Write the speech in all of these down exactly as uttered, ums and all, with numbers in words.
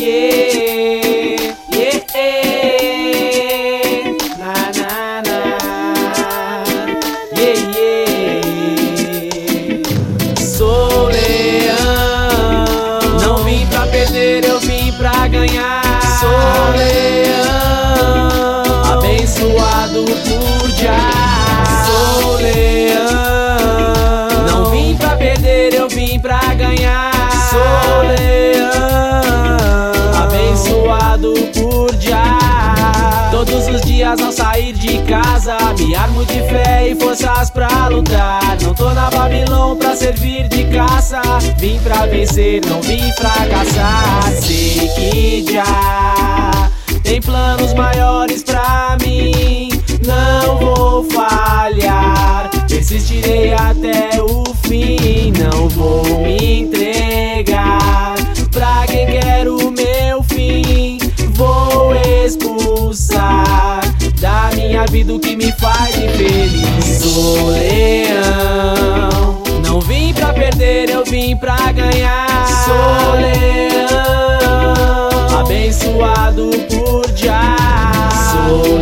yeah, yeah, na na na, yeah, yeah. Sou leão, não vim pra perder, eu vim pra ganhar. Sou leão, abençoado por Jah. Sou leão, não vim pra perder, eu vim pra ganhar. Sou leão, abençoado por Jah. Todos os dias ao sair de casa, me armo de fé e forças pra lutar. Não tô na Babilônia pra servir de caça, vim pra vencer, não vim fracassar. Sei que Jah tem planos maiores pra mim, não vou falhar, persistirei até o fim. Não vou me entregar pra quem quer o meu fim, vou expulsar da minha vida o que me faz infeliz. Sou leão, não vim pra perder, eu vim pra ganhar. Sou leão, abençoado por Jah. Sou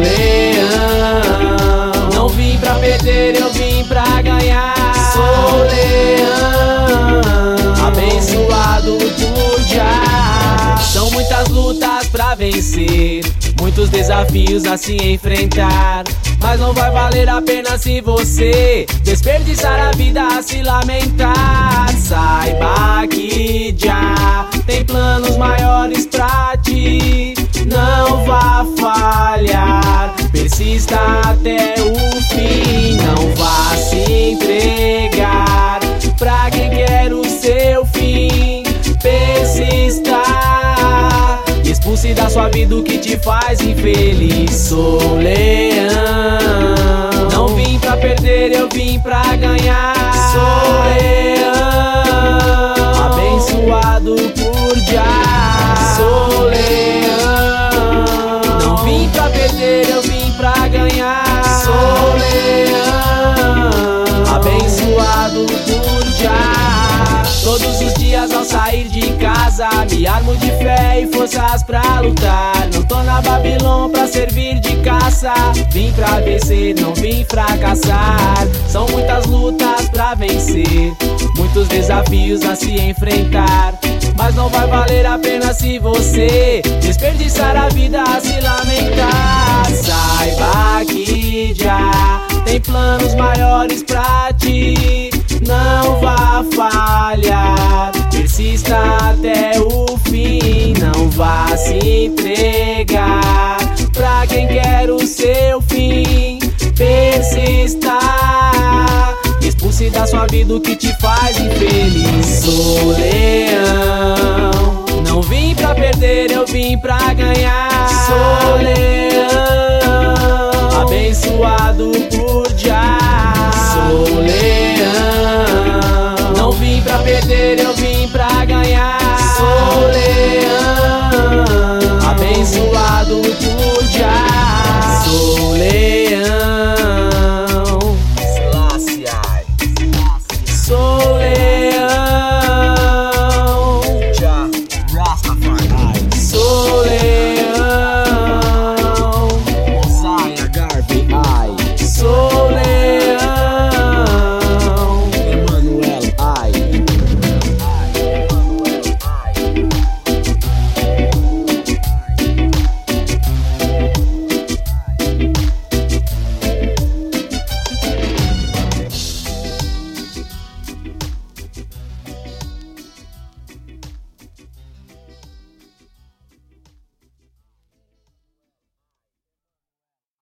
leão, não vim pra perder, eu vim pra ganhar. Sou leão, abençoado por Jah. São muitas lutas pra vencer, muitos desafios a se enfrentar, mas não vai valer a pena se você desperdiçar a vida a se lamentar. Saiba que Jah tem planos maiores pra ti, não vá falhar, persista até o fim. Não vá se entregar pra quem quer o seu fim, persista, expulse da sua vida o que te faz infeliz. Sou leão, não vim pra perder, eu vim pra ganhar. Sou leão, abençoado por Jah. Sou leão, não vim pra perder, eu vim pra ganhar. Sou leão, abençoado por Jah. Todos os dias ao sair de casa, me armo de fé e forças pra lutar. Não tô na Babilônia pra servir de caça, vim pra vencer, não vim fracassar. São muitas lutas pra vencer, muitos desafios a se enfrentar, mas não vai valer a pena se você desperdiçar a vida a se lamentar. Saiba que Jah tem planos maiores pra ti, não vá falhar, persista até o fim. Não vá se entregar pra quem quer o seu fim, persista, expulse da sua vida o que te faz infeliz. Sou leão,